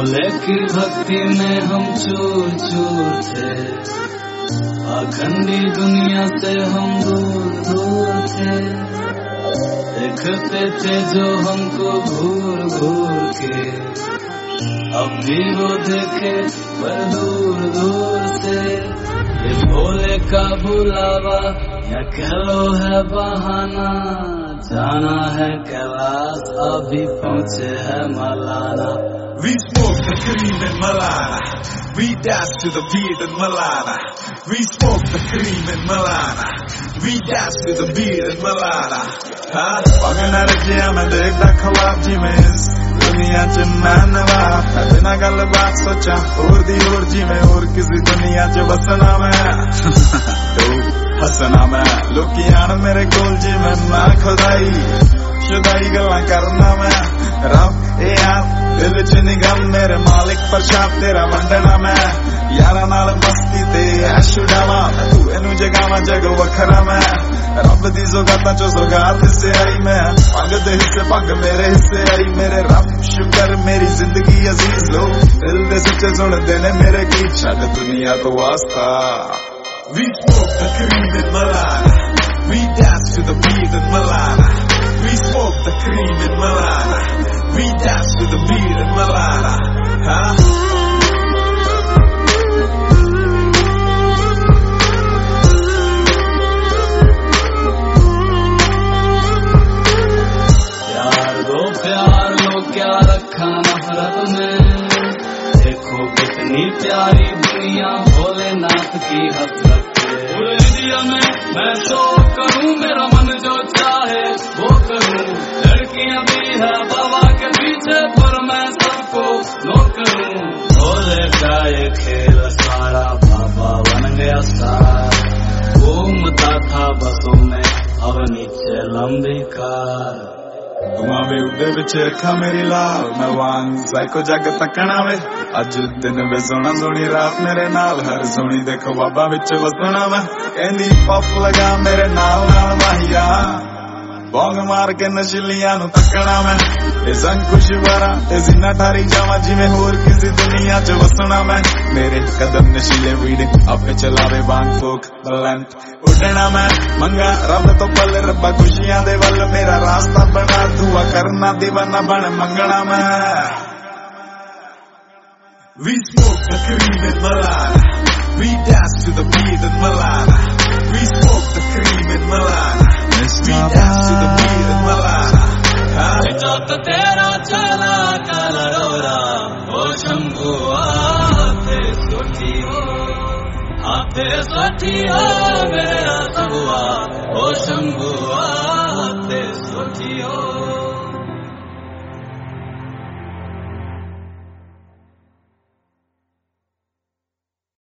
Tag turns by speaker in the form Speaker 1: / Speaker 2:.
Speaker 1: भोले की भक्ति में हम चूर चूर थे, अखंडी दुनिया से हम दूर दूर थे। देखते थे जो हमको घूर घूर के, अब भी वो देखे पर दूर दूर से। ये भोले का बुलावा या कह लो है बहाना, जाना है कैलाश अभी पहुँचे है Malana.
Speaker 2: We smoke the cream in Malana, we dance to the beat in Malana. We smoke the cream in Malana, we dance to the beat in Malana. Pagana rajya mein dekhda khwab ji mein दुनिया च मैं नवाब, बिना गल बात सोचा और दी और जी में और किसी दुनिया च बसना मैं तो हसना मैं। लोकी आन मेरे कोल जी में मैं खुदाई शुदाई गल्ला करना मैं। रब ए यार दिल च निगम मेरे मालिक पर छाप तेरा वंडना मैं। यारा नाल मस्ती ते ऐशुडावा तू एनू जगावा जग वखरा मैं। रब दी जोगाता चो जोगात हिस्से आई मैं, पग दे हिस्से पग मेरे हिस्से आई। मेरे रब शुक्र मेरी जिंदगी अजीज लो, दिल दे सच्चे सुनदे ने मेरे गीत छड़ दुनिया तो वास्ता। We smoke the cream in Malana, we dance to the beat in Malana. We smoke the cream in Malana, we dance to the beat in Malana.
Speaker 1: प्यार लो क्या रखा नफरत में, देखो कितनी प्यारी दुनिया भोलेनाथ की हसरत है। पूरे इंडिया में मैं तो करूं, मेरा मन जो चाहे वो करूं। लड़कियां भी है बाबा के पीछे पर मैं सबको नो करूं। भोले का ये खेल सारा बाबा बन गया सार, घूमता था बसों में अब नीचे लंबी कार।
Speaker 2: दुआ वे उड़े विच रखा मेरी लाल, मैं वांग साइको जग तकना वे। अज दिन वे सोना सोनी रात मेरे नाल, हर सोनी देखो बाबा विच वसना मैं। कहंदी पफ लगा मेरे नाल नाल माहिया, बोंग मार के नशीलियां नू तकना मैं। ए संग खुश वारा ते जिन्ना ठारी जावा जिवें होर किसी दुनिया च वसना मैं। मेरे कदम नशीले वीड आपे चलावे बांग फोक बलंत उड़ना मैं। मंगा रब तो पल रब्बा खुशियां दे वल, मेरा रास्ता बना दुआ करना दीवाना बन मंगना मैं। We smoke the cream in Malana, we dance to the beat in Malana. We smoke the cream in Malana, we dance to the beat in Malana.
Speaker 1: जब तेरा चला कलरोरा ओ शंभू आते सोठी हो, आते सोठी हो मेरा सगुआ ओ शंभू आते सोठी हो।